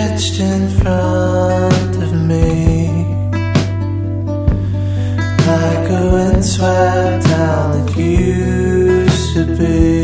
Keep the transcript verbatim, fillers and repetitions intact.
stretched in front of me, like a windswept town that used to be.